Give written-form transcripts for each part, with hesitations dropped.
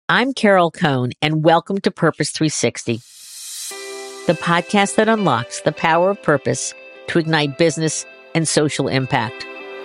I'm Carol Cohn, and welcome to Purpose 360, the podcast that unlocks the power of purpose to ignite business and social impact.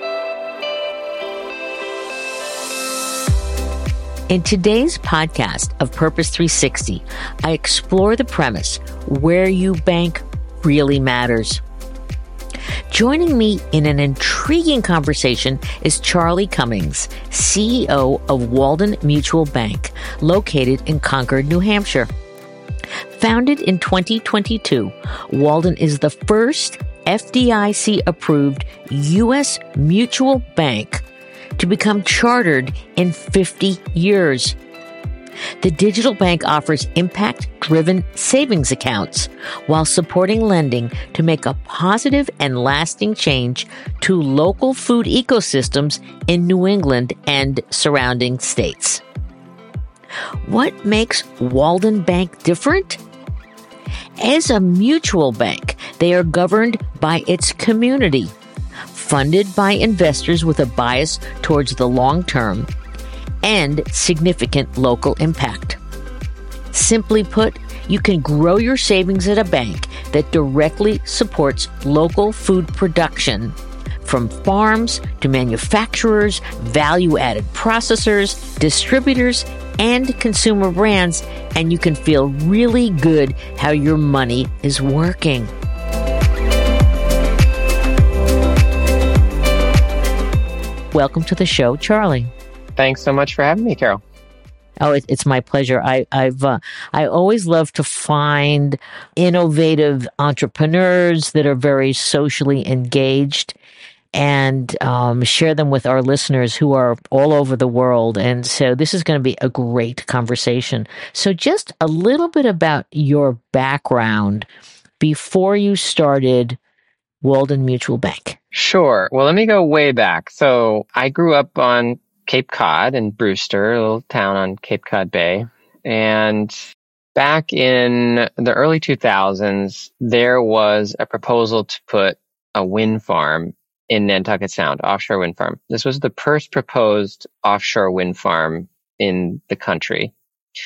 In today's podcast of Purpose 360, I explore the premise where you bank really matters. Joining me in an intriguing conversation is Charlie Cummings, CEO of Walden Mutual Bank, located in Concord, New Hampshire. Founded in 2022, Walden is the first FDIC-approved U.S. mutual bank to become chartered in 50 years. The digital bank offers impact-driven savings accounts while supporting lending to make a positive and lasting change to local food ecosystems in New England and surrounding states. What makes Walden Bank different? As a mutual bank, they are governed by its community, funded by investors with a bias towards the long term, and significant local impact. Simply put, you can grow your savings at a bank that directly supports local food production, from farms to manufacturers, value-added processors, distributors, and consumer brands, and you can feel really good how your money is working. Welcome to the show, Charlie. Thanks so much for having me, Carol. Oh, it's my pleasure. I always love to find innovative entrepreneurs that are very socially engaged and share them with our listeners who are all over the world. And so this is going to be a great conversation. So just a little bit about your background before you started Walden Mutual Bank. Sure. Well, let me go way back. So I grew up on Cape Cod in Brewster, a little town on Cape Cod Bay. And back in the early 2000s, there was a proposal to put a wind farm in Nantucket Sound, offshore wind farm. This was the first proposed offshore wind farm in the country.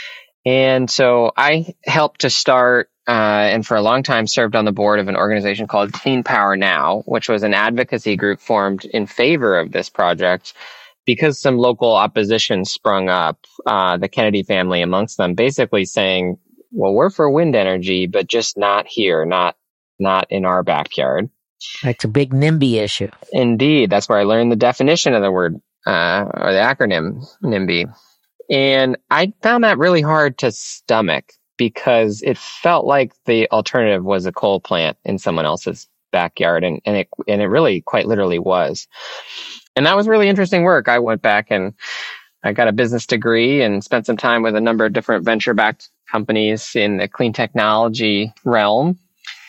And so I helped to start and for a long time served on the board of an organization called Clean Power Now, which was an advocacy group formed in favor of this project because some local opposition sprung up, the Kennedy family amongst them, basically saying, well, we're for wind energy, but just not here, not in our backyard. That's a big NIMBY issue. Indeed. That's where I learned the definition of the word, or the acronym NIMBY. And I found that really hard to stomach because it felt like the alternative was a coal plant in someone else's backyard. And it really quite literally was. And that was really interesting work. I went back and I got a business degree and spent some time with a number of different venture-backed companies in the clean technology realm.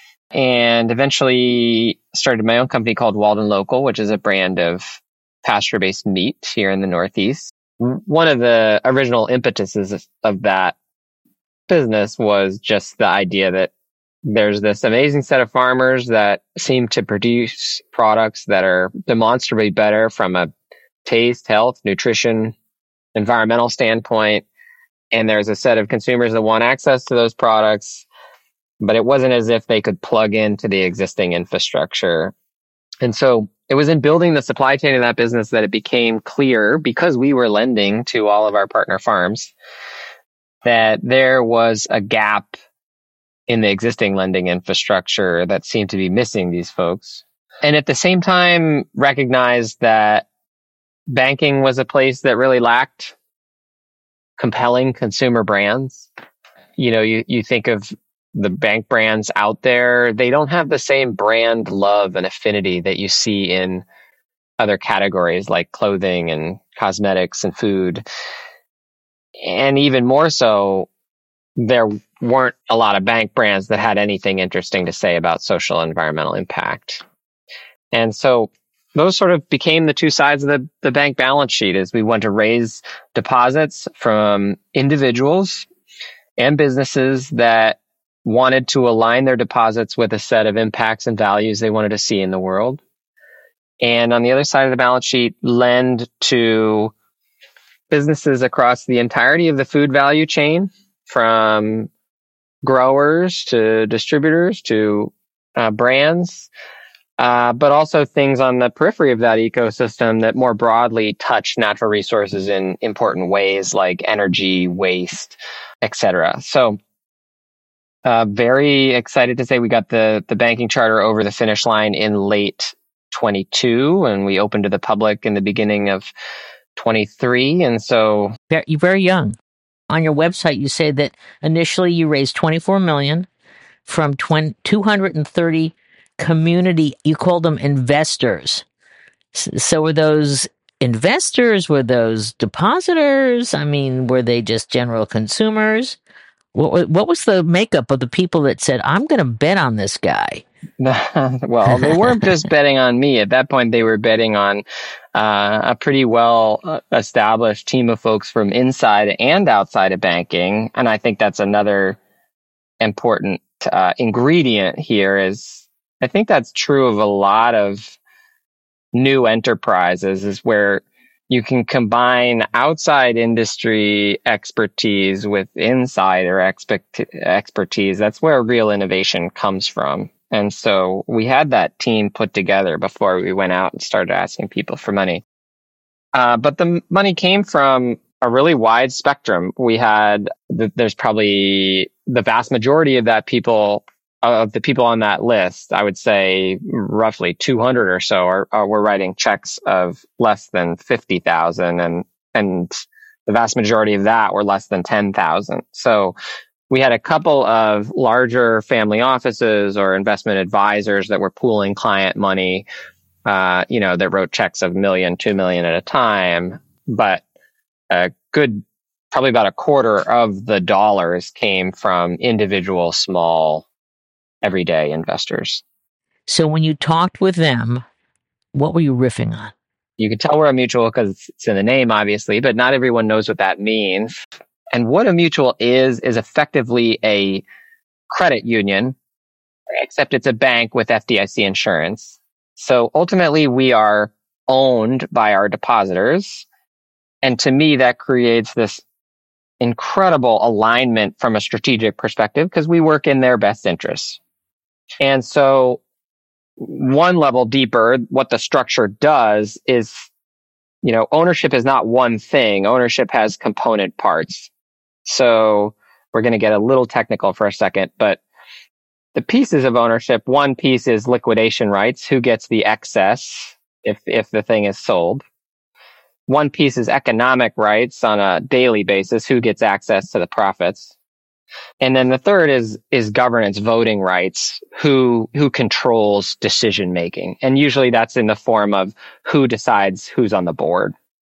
And eventually started my own company called Walden Local, which is a brand of pasture-based meat here in the Northeast. One of the original impetuses of that business was just the idea that there's this amazing set of farmers that seem to produce products that are demonstrably better from a taste, health, nutrition, environmental standpoint. And there's a set of consumers that want access to those products, but it wasn't as if they could plug into the existing infrastructure. And so it was in building the supply chain of that business that it became clear, because we were lending to all of our partner farms, that there was a gap in the existing lending infrastructure that seemed to be missing these folks. And at the same time, recognized that banking was a place that really lacked compelling consumer brands. You know, you think of the bank brands out there, they don't have the same brand love and affinity that you see in other categories like clothing and cosmetics and food. And even more so, there weren't a lot of bank brands that had anything interesting to say about social and environmental impact. And so those sort of became the two sides of the bank balance sheet, as we want to raise deposits from individuals and businesses that wanted to align their deposits with a set of impacts and values they wanted to see in the world. And on the other side of the balance sheet, lend to businesses across the entirety of the food value chain, from growers to distributors to brands, but also things on the periphery of that ecosystem that more broadly touch natural resources in important ways like energy, waste, etc. So very excited to say we got the banking charter over the finish line in late 22, and we opened to the public in the beginning of 23. And so You're very young. On your website, you say that initially you raised $24 million from 230 community, you called them investors. So were those investors? Were those depositors? I mean, were they just general consumers? What was the makeup of the people that said, I'm going to bet on this guy? Well, they weren't just betting on me. At that point, they were betting on a pretty well established team of folks from inside and outside of banking. And I think that's another important ingredient here. Is I think that's true of a lot of new enterprises, is where you can combine outside industry expertise with insider expertise. That's where real innovation comes from. And so we had that team put together before we went out and started asking people for money. But the money came from a really wide spectrum. We had, there's probably the vast majority of the people on that list, I would say roughly 200 or so were writing checks of less than 50,000, and the vast majority of that were less than 10,000. So we had a couple of larger family offices or investment advisors that were pooling client money, that wrote checks of $1 million, $2 million at a time, but probably about a quarter of the dollars came from individual small everyday investors. So when you talked with them, what were you riffing on? You can tell we're a mutual because it's in the name, obviously, but not everyone knows what that means. And what a mutual is effectively a credit union, except it's a bank with FDIC insurance. So ultimately, we are owned by our depositors. And to me, that creates this incredible alignment from a strategic perspective because we work in their best interests. And so one level deeper, what the structure does is, ownership is not one thing. Ownership has component parts. So we're going to get a little technical for a second, but the pieces of ownership, one piece is liquidation rights, who gets the excess if the thing is sold. One piece is economic rights on a daily basis, who gets access to the profits. And then the third is governance, voting rights, who controls decision making. And usually that's in the form of who decides who's on the board.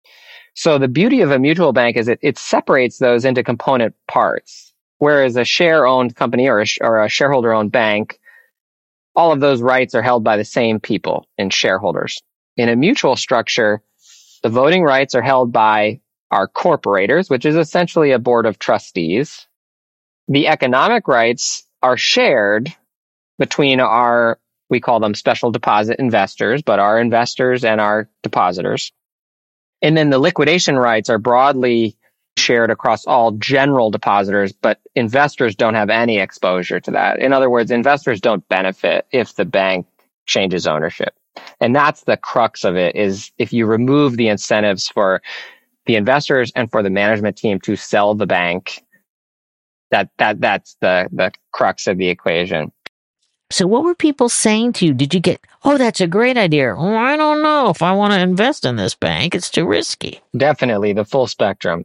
So the beauty of a mutual bank is it separates those into component parts. Whereas a share-owned company or a shareholder-owned bank, all of those rights are held by the same people and shareholders. In a mutual structure, the voting rights are held by our corporators, which is essentially a board of trustees. The economic rights are shared between we call them special deposit investors, but our investors and our depositors. And then the liquidation rights are broadly shared across all general depositors, but investors don't have any exposure to that. In other words, investors don't benefit if the bank changes ownership. And that's the crux of it, is if you remove the incentives for the investors and for the management team to sell the bank, that's the crux of the equation. So what were people saying to you? Did you get, oh, that's a great idea. Oh, I don't know if I want to invest in this bank. It's too risky. Definitely the full spectrum.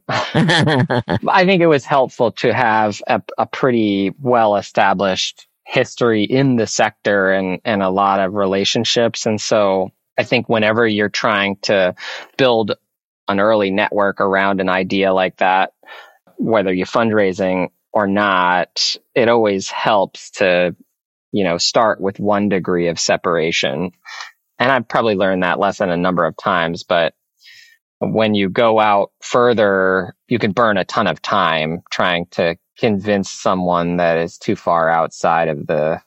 I think it was helpful to have a pretty well-established history in the sector and a lot of relationships. And so I think whenever you're trying to build an early network around an idea like that, whether you're fundraising or not, it always helps to start with one degree of separation. And I've probably learned that lesson a number of times, but when you go out further, you can burn a ton of time trying to convince someone that is too far outside of the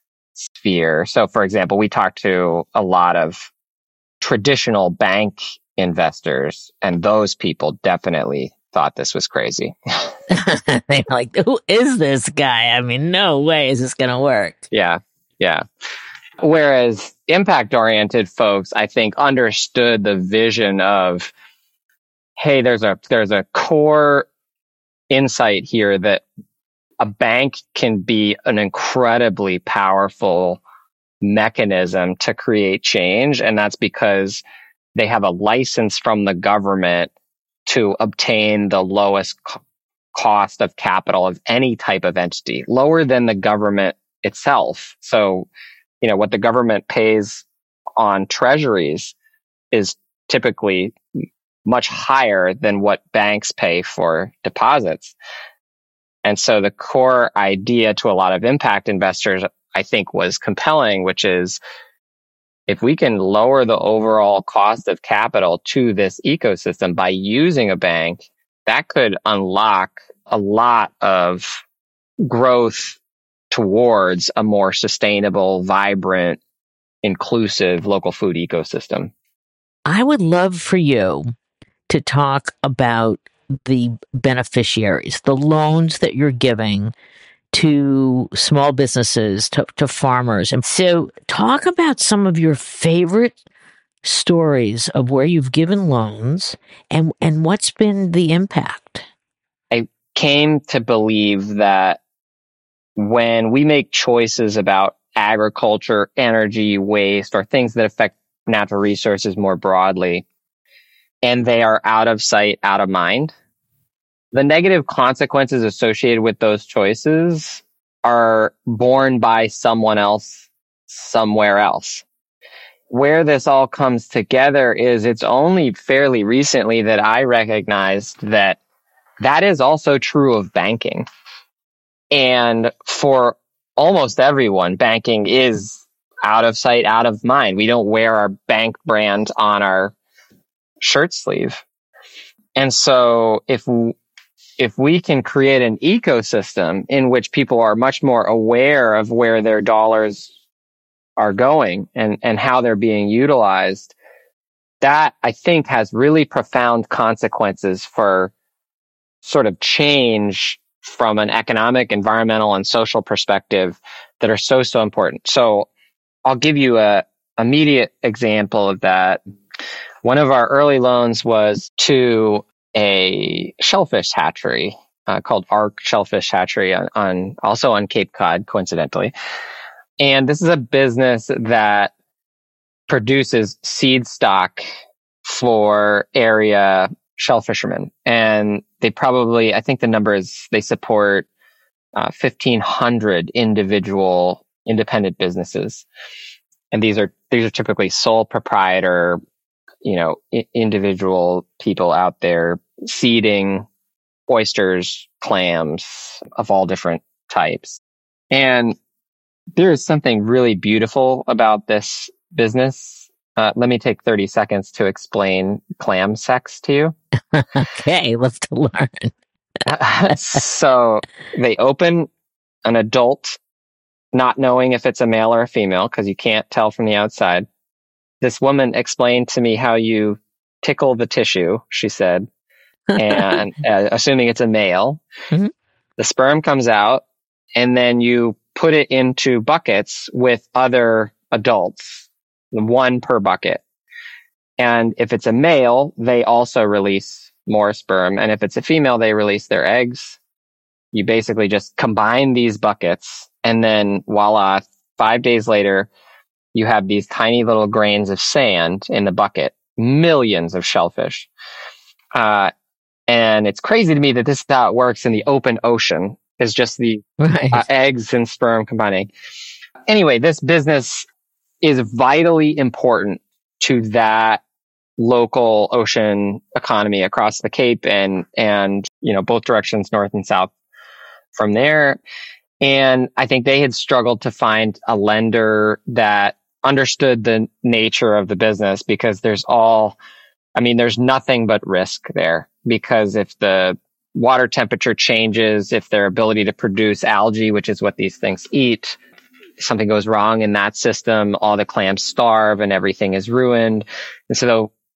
sphere. So for example, we talked to a lot of traditional bank investors. And those people definitely thought this was crazy. They're like, who is this guy? I mean, no way is this going to work. Yeah. Yeah. Whereas impact-oriented folks, I think, understood the vision of, hey, there's a core insight here that a bank can be an incredibly powerful mechanism to create change. And that's because they have a license from the government to obtain the lowest cost of capital of any type of entity, lower than the government itself. So, what the government pays on treasuries is typically much higher than what banks pay for deposits. And so the core idea to a lot of impact investors, I think, was compelling, which is if we can lower the overall cost of capital to this ecosystem by using a bank, that could unlock a lot of growth towards a more sustainable, vibrant, inclusive local food ecosystem. I would love for you to talk about the beneficiaries, the loans that you're giving to small businesses, to farmers. And so talk about some of your favorite stories of where you've given loans and what's been the impact. I came to believe that when we make choices about agriculture, energy, waste, or things that affect natural resources more broadly, and they are out of sight, out of mind, the negative consequences associated with those choices are borne by someone else, somewhere else. Where this all comes together is it's only fairly recently that I recognized that is also true of banking. And for almost everyone, banking is out of sight, out of mind. We don't wear our bank brand on our shirt sleeve. And so if we can create an ecosystem in which people are much more aware of where their dollars are going and how they're being utilized, that I think has really profound consequences for sort of change from an economic, environmental, and social perspective that are so important. So I'll give you a immediate example of that. One of our early loans was to a shellfish hatchery called Ark Shellfish Hatchery also on Cape Cod, coincidentally. And this is a business that produces seed stock for area shellfishermen. And they probably, I think the number is they support 1,500 individual independent businesses. And these are typically sole proprietor, individual people out there seeding oysters, clams of all different types. And there is something really beautiful about this business. Let me take 30 seconds to explain clam sex to you. Okay, let's learn. So they open an adult, not knowing if it's a male or a female, because you can't tell from the outside. This woman explained to me how you tickle the tissue, she said, and assuming it's a male, mm-hmm. The sperm comes out, and then you put it into buckets with other adults, one per bucket. And if it's a male, they also release more sperm. And if it's a female, they release their eggs. You basically just combine these buckets, and then voila, 5 days later, you have these tiny little grains of sand in the bucket, millions of shellfish. And it's crazy to me that this is how it works in the open ocean, is just the eggs and sperm combining. Anyway, this business is vitally important to that local ocean economy across the Cape and both directions, north and south from there. And I think they had struggled to find a lender that understood the nature of the business, because there's nothing but risk there. Because if the water temperature changes, if their ability to produce algae, which is what these things eat, something goes wrong in that system, all the clams starve and everything is ruined. And so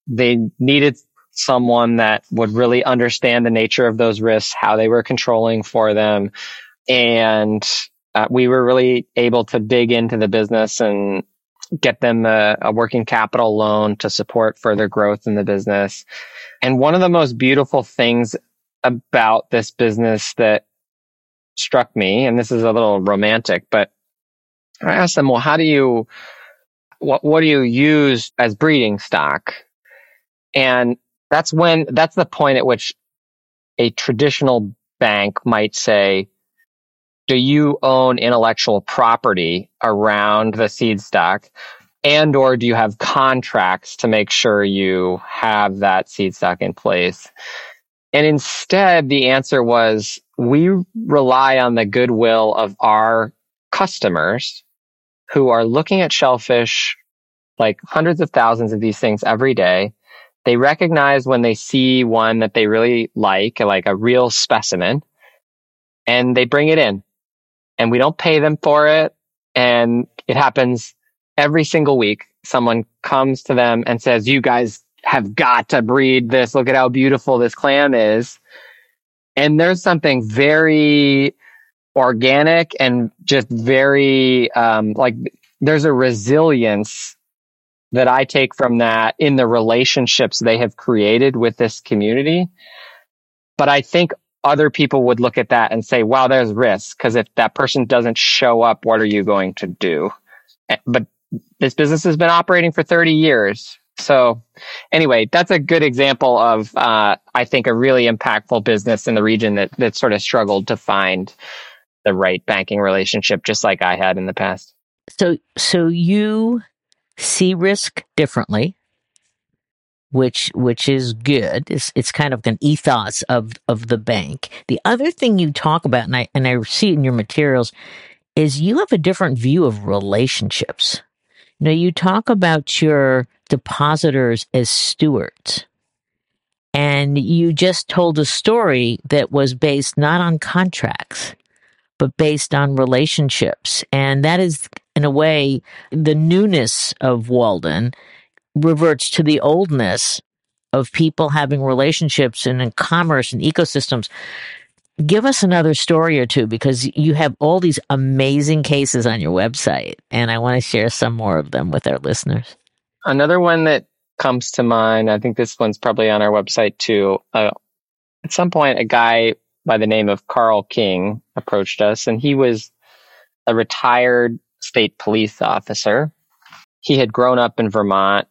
they needed someone that would really understand the nature of those risks, how they were controlling for them. And we were really able to dig into the business and get them a working capital loan to support further growth in the business. And one of the most beautiful things about this business that struck me, and this is a little romantic, but I asked them, well, what do you use as breeding stock? And that's the point at which a traditional bank might say, do you own intellectual property around the seed stock? And or do you have contracts to make sure you have that seed stock in place? And instead, the answer was, we rely on the goodwill of our customers who are looking at shellfish, like hundreds of thousands of these things every day. They recognize when they see one that they really like a real specimen, and they bring it in. And we don't pay them for it. And it happens every single week. Someone comes to them and says, you guys have got to breed this. Look at how beautiful this clam is. And there's something very organic and just very, there's a resilience that I take from that in the relationships they have created with this community. But I think other people would look at that and say, wow, there's risk, because if that person doesn't show up, what are you going to do? But this business has been operating for 30 years. So anyway, that's a good example of, I think, a really impactful business in the region that sort of struggled to find the right banking relationship, just like I had in the past. So you see risk differently, which is good. It's kind of an ethos of the bank. The other thing you talk about, and I see it in your materials, is you have a different view of relationships. You talk about your depositors as stewards. And you just told a story that was based not on contracts, but based on relationships. And that is, in a way, the newness of Walden reverts to the oldness of people having relationships and in commerce and ecosystems. Give us another story or two, because you have all these amazing cases on your website, and I want to share some more of them with our listeners. Another one that comes to mind, I think this one's probably on our website too. At some point, a guy by the name of Carl King approached us, and he was a retired state police officer. He had grown up in Vermont,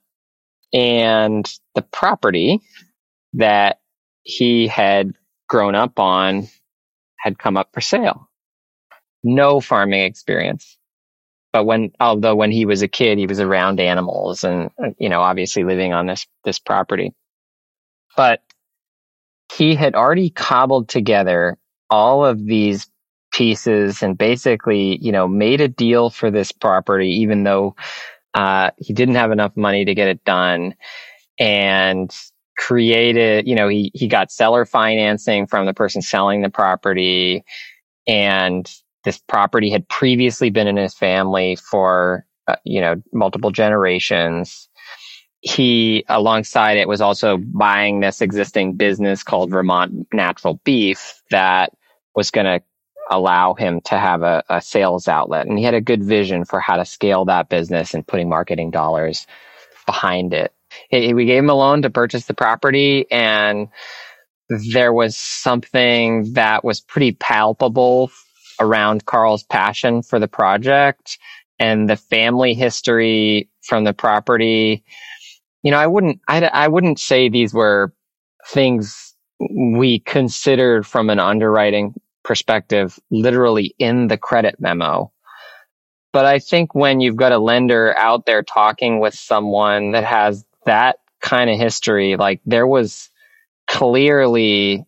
and the property that he had grown up on had come up for sale. No farming experience. But although when he was a kid, he was around animals and, obviously living on this property. But he had already cobbled together all of these pieces and basically, made a deal for this property, even though he didn't have enough money to get it done, and created, he got seller financing from the person selling the property. And this property had previously been in his family for, multiple generations. He, alongside it, was also buying this existing business called Vermont Natural Beef that was going to allow him to have a sales outlet. And he had a good vision for how to scale that business and putting marketing dollars behind it. We gave him a loan to purchase the property, and there was something that was pretty palpable around Carl's passion for the project and the family history from the property. I wouldn't say these were things we considered from an underwriting perspective, literally in the credit memo. But I think when you've got a lender out there talking with someone that has that kind of history, like, there was clearly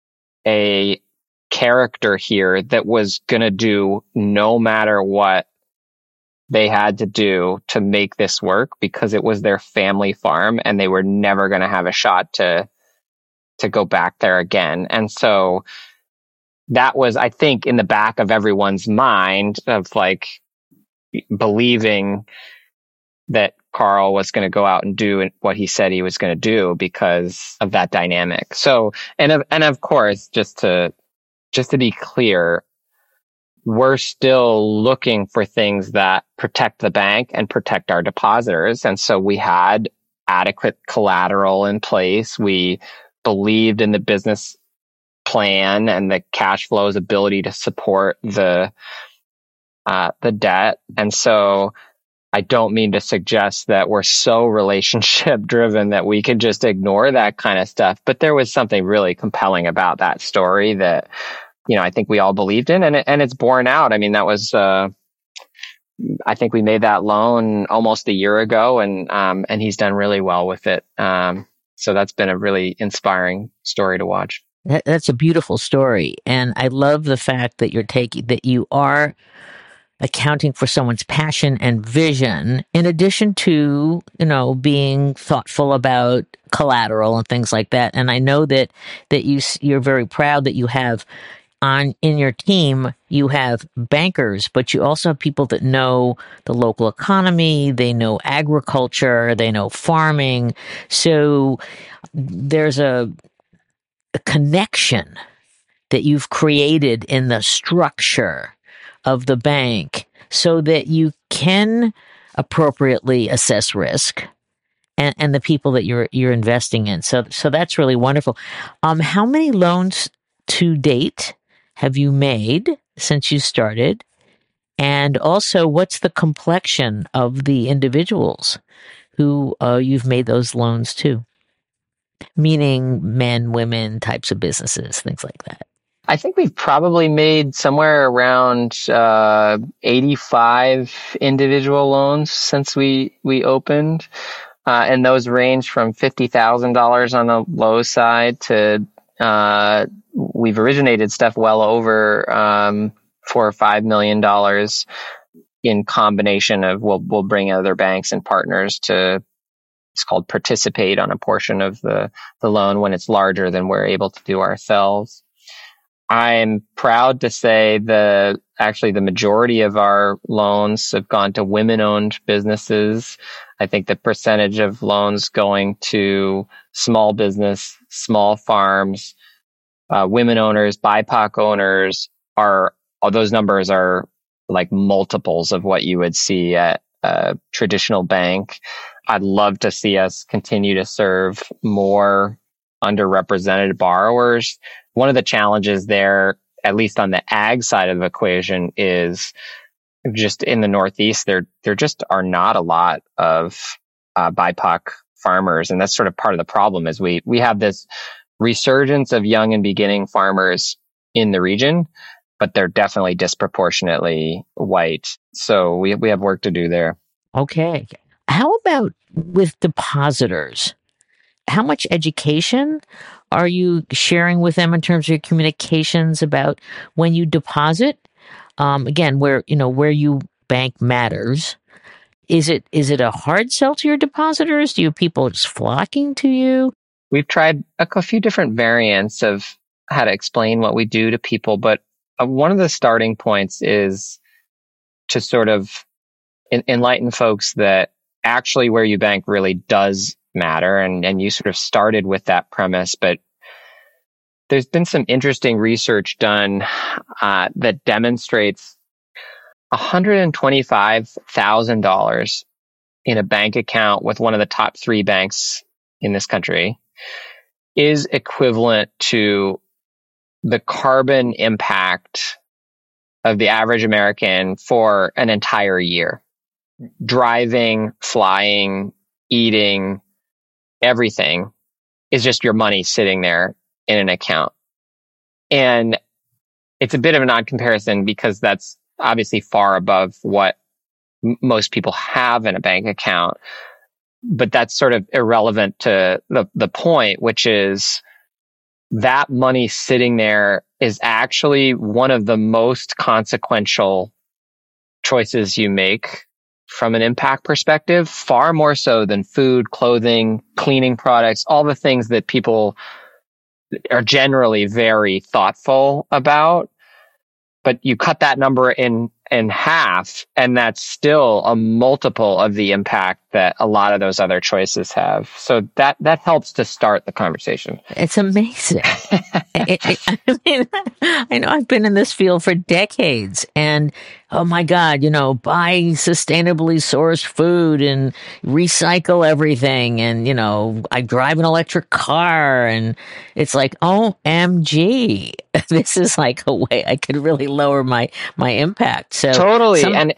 a character here that was going to do no matter what they had to do to make this work, because it was their family farm and they were never going to have a shot to go back there again. And so that was, I think, in the back of everyone's mind of believing that Carl was going to go out and do what he said he was going to do because of that dynamic. So, and of course, just to be clear, we're still looking for things that protect the bank and protect our depositors. And so we had adequate collateral in place. We believed in the business plan and the cash flow's ability to support the debt. And so I don't mean to suggest that we're so relationship driven that we could just ignore that kind of stuff. But there was something really compelling about that story that, I think we all believed in, and it's borne out. I mean, that was, I think we made that loan almost a year ago, and he's done really well with it. So that's been a really inspiring story to watch. That's a beautiful story. And I love the fact that you are accounting for someone's passion and vision, in addition to, being thoughtful about collateral and things like that. And I know that you're very proud that you have in your team, you have bankers, but you also have people that know the local economy, they know agriculture, they know farming. So there's a connection that you've created in the structure of the bank so that you can appropriately assess risk and the people that you're investing in. So that's really wonderful. How many loans to date have you made since you started? And also, what's the complexion of the individuals who you've made those loans to? Meaning men, women, types of businesses, things like that. I think we've probably made somewhere around 85 individual loans since we opened. And those range from $50,000 on the low side to we've originated stuff well over $4 or $5 million in combination of we'll bring other banks and partners to, it's called participate on a portion of the loan when it's larger than we're able to do ourselves. I'm proud to say actually the majority of our loans have gone to women-owned businesses. I think the percentage of loans going to small business, small farms, women owners, BIPOC owners those numbers are like multiples of what you would see at a traditional bank. I'd love to see us continue to serve more underrepresented borrowers. One of the challenges there, at least on the ag side of the equation, is just in the Northeast, there just are not a lot of BIPOC farmers. And that's sort of part of the problem is we have this resurgence of young and beginning farmers in the region, but they're definitely disproportionately white. So we have work to do there. Okay. How about with depositors? How much education are you sharing with them in terms of your communications about when you deposit? Again, where you bank matters. Is it a hard sell to your depositors? Do you have people just flocking to you? We've tried a few different variants of how to explain what we do to people, but one of the starting points is to sort of enlighten folks that actually where you bank really does matter. And you sort of started with that premise, but there's been some interesting research done that demonstrates $125,000 in a bank account with one of the top 3 banks in this country is equivalent to the carbon impact of the average American for an entire year. Driving, flying, eating, everything is just your money sitting there in an account. And it's a bit of an odd comparison because that's obviously far above what most people have in a bank account. But that's sort of irrelevant to the point, which is that money sitting there is actually one of the most consequential choices you make from an impact perspective, far more so than food, clothing, cleaning products, all the things that people are generally very thoughtful about. But you cut that number in half, and that's still a multiple of the impact impact that a lot of those other choices have. So that helps to start the conversation. It's amazing. I mean, I know I've been in this field for decades, and oh my God, buy sustainably sourced food and recycle everything. And, I drive an electric car, and it's like, OMG, this is like a way I could really lower my impact. So totally. And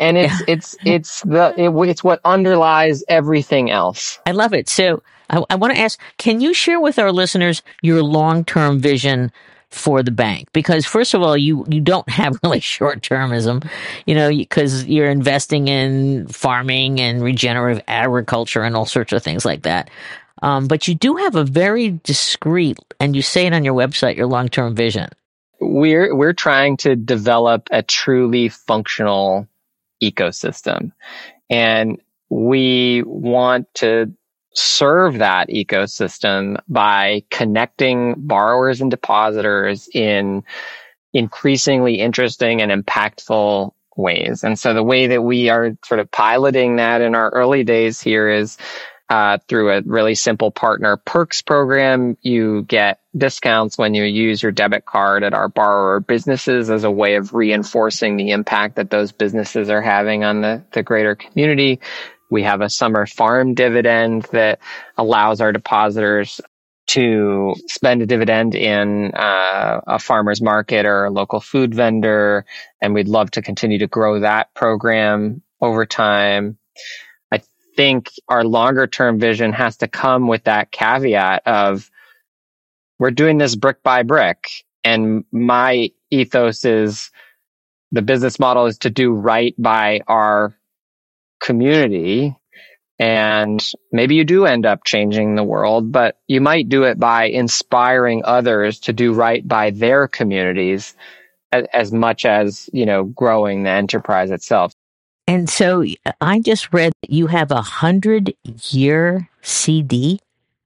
it's what underlies everything else. I love it. So I want to ask, can you share with our listeners your long-term vision for the bank? Because first of all, you don't have really short-termism, because you're investing in farming and regenerative agriculture and all sorts of things like that. But you do have a very discreet, and you say it on your website, your long-term vision. We're trying to develop a truly functional ecosystem, and we want to serve that ecosystem by connecting borrowers and depositors in increasingly interesting and impactful ways. And so the way that we are sort of piloting that in our early days here is through a really simple partner perks program. You get discounts when you use your debit card at our borrower businesses as a way of reinforcing the impact that those businesses are having on the greater community. We have a summer farm dividend that allows our depositors to spend a dividend in a farmer's market or a local food vendor. And we'd love to continue to grow that program over time. I think our longer term vision has to come with that caveat of we're doing this brick by brick. And my ethos is the business model is to do right by our community, and maybe you do end up changing the world, but you might do it by inspiring others to do right by their communities as much as, growing the enterprise itself. And so I just read that you have 100-year CD.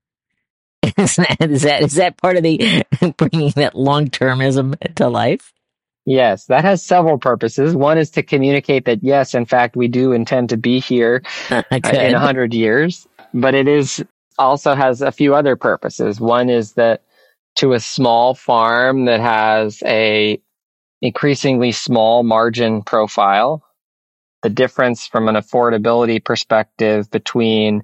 Is that part of the bringing that long-termism to life? Yes, that has several purposes. One is to communicate that, yes, in fact, we do intend to be here in 100 years, but it also has a few other purposes. One is that to a small farm that has a increasingly small margin profile, the difference from an affordability perspective between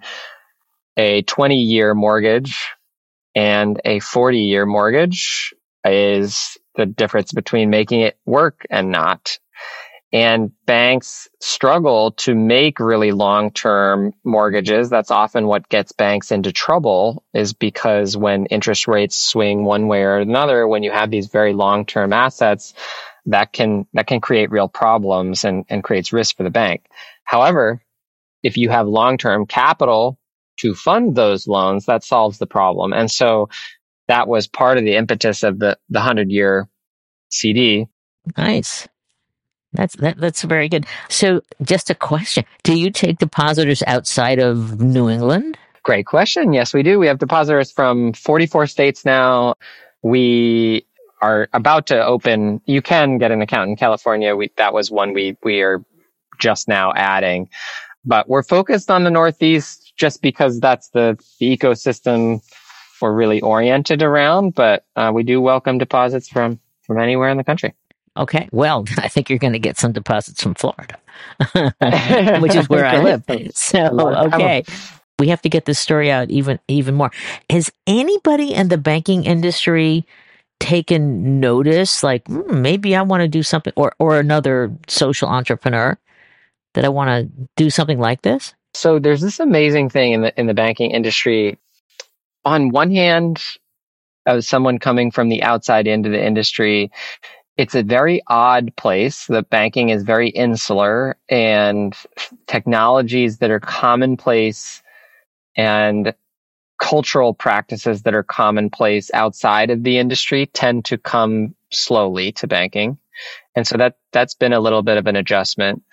a 20-year mortgage and a 40-year mortgage is the difference between making it work and not. And banks struggle to make really long-term mortgages. That's often what gets banks into trouble, is because when interest rates swing one way or another, when you have these very long-term assets, that can create real problems and creates risk for the bank. However, if you have long-term capital to fund those loans, that solves the problem. And so that was part of the impetus of the 100-year CD. Nice. That's very good. So just a question. Do you take depositors outside of New England? Great question. Yes, we do. We have depositors from 44 states now. We are about to open. You can get an account in California. That was one we are just now adding. But we're focused on the Northeast just because that's the ecosystem we're really oriented around. But we do welcome deposits from anywhere in the country. Okay. Well, I think you're going to get some deposits from Florida, which is where I live. So, okay. We have to get this story out even more. Has anybody in the banking industry taken notice, like, maybe I want to do something, or another social entrepreneur that I want to do something like this? So there's this amazing thing in the banking industry. On one hand, as someone coming from the outside into the industry, it's a very odd place. The banking is very insular, and technologies that are commonplace and cultural practices that are commonplace outside of the industry tend to come slowly to banking. And so that's been a little bit of an adjustment.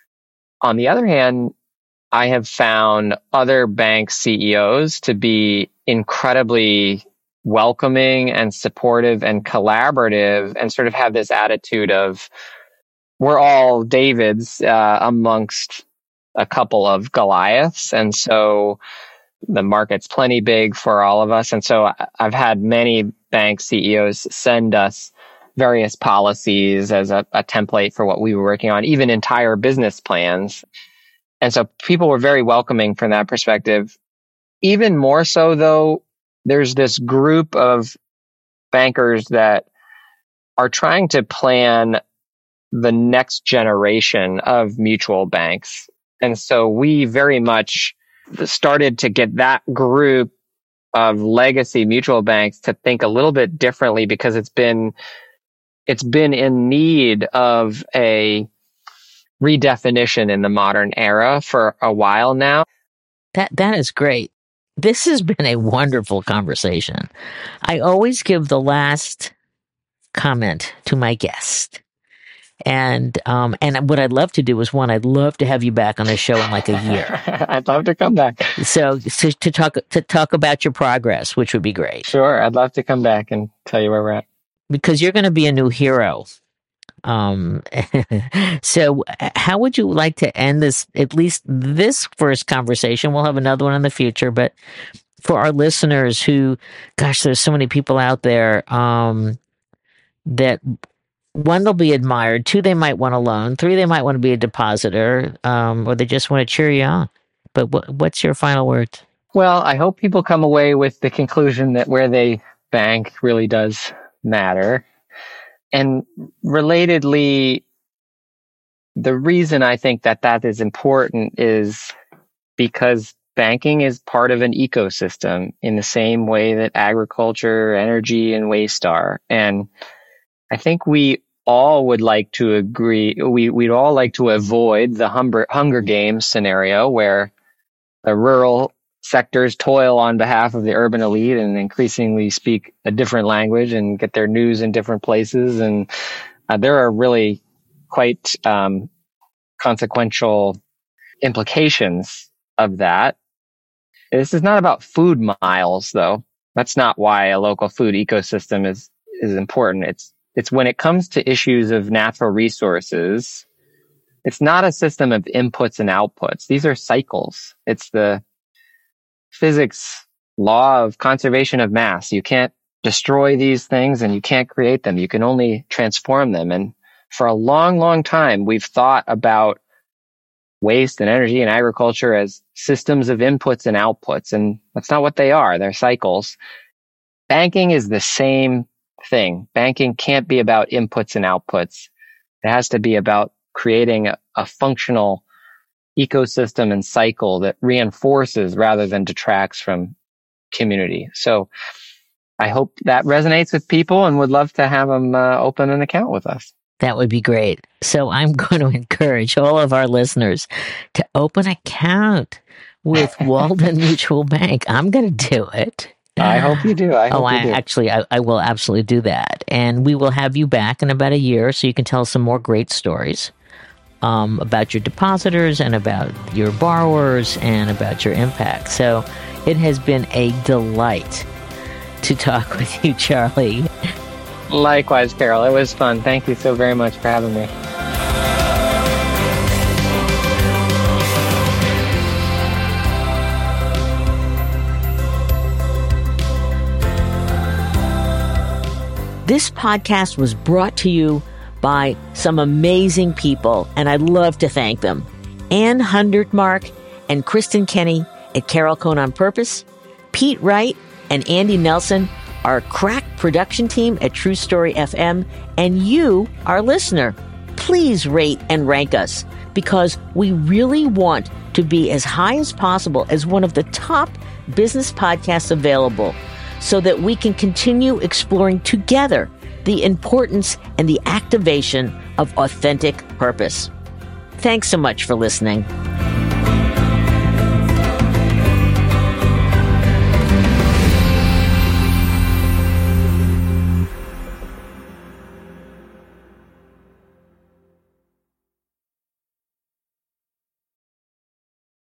On the other hand, I have found other bank CEOs to be incredibly welcoming and supportive and collaborative, and sort of have this attitude of, we're all Davids amongst a couple of Goliaths. And so the market's plenty big for all of us. And so I've had many bank CEOs send us various policies as a template for what we were working on, even entire business plans. And so people were very welcoming from that perspective. Even more so, though, there's this group of bankers that are trying to plan the next generation of mutual banks. And so we very much started to get that group of legacy mutual banks to think a little bit differently, because it's been in need of a redefinition in the modern era for a while now. That is great. This has been a wonderful conversation. I always give the last comment to my guest. And what I'd love to do is, I'd love to have you back on the show in like a year. I'd love to come back. So to talk about your progress, which would be great. Sure. I'd love to come back and tell you where we're at. Because you're going to be a new hero. So how would you like to end this, at least this first conversation? We'll have another one in the future, but for our listeners who, gosh, there's so many people out there, that one, they'll be admired. Two, they might want a loan. Three, they might want to be a depositor, or they just want to cheer you on. But what's your final words? Well, I hope people come away with the conclusion that where they bank really does matter. And relatedly, the reason I think that is important is because banking is part of an ecosystem in the same way that agriculture, energy, and waste are. And I think we all would like to agree, we'd all like to avoid the Hunger Games scenario where the rural sectors toil on behalf of the urban elite and increasingly speak a different language and get their news in different places. And there are really quite consequential implications of that. This is not about food miles, though. That's not why a local food ecosystem is important. It's when it comes to issues of natural resources, it's not a system of inputs and outputs. These are cycles. It's the physics law of conservation of mass. You can't destroy these things and you can't create them. You can only transform them. And for a long, long time, we've thought about waste and energy and agriculture as systems of inputs and outputs. And that's not what they are. They're cycles. Banking is the same thing. Banking can't be about inputs and outputs. It has to be about creating a functional ecosystem and cycle that reinforces rather than detracts from community. So I hope that resonates with people and would love to have them open an account with us. That would be great. So I'm going to encourage all of our listeners to open an account with Walden Mutual Bank. I'm going to do it. I hope you do. I will absolutely do that. And we will have you back in about a year so you can tell some more great stories about your depositors and about your borrowers and about your impact. So it has been a delight to talk with you, Charlie. Likewise, Carol. It was fun. Thank you so very much for having me. This podcast was brought to you by some amazing people, and I'd love to thank them. Ann Hundertmark and Kristen Kenny at Carol Cohn on Purpose, Pete Wright and Andy Nelson, our crack production team at True Story FM, and you, our listener. Please rate and rank us, because we really want to be as high as possible as one of the top business podcasts available, so that we can continue exploring together the importance and the activation of authentic purpose. Thanks so much for listening.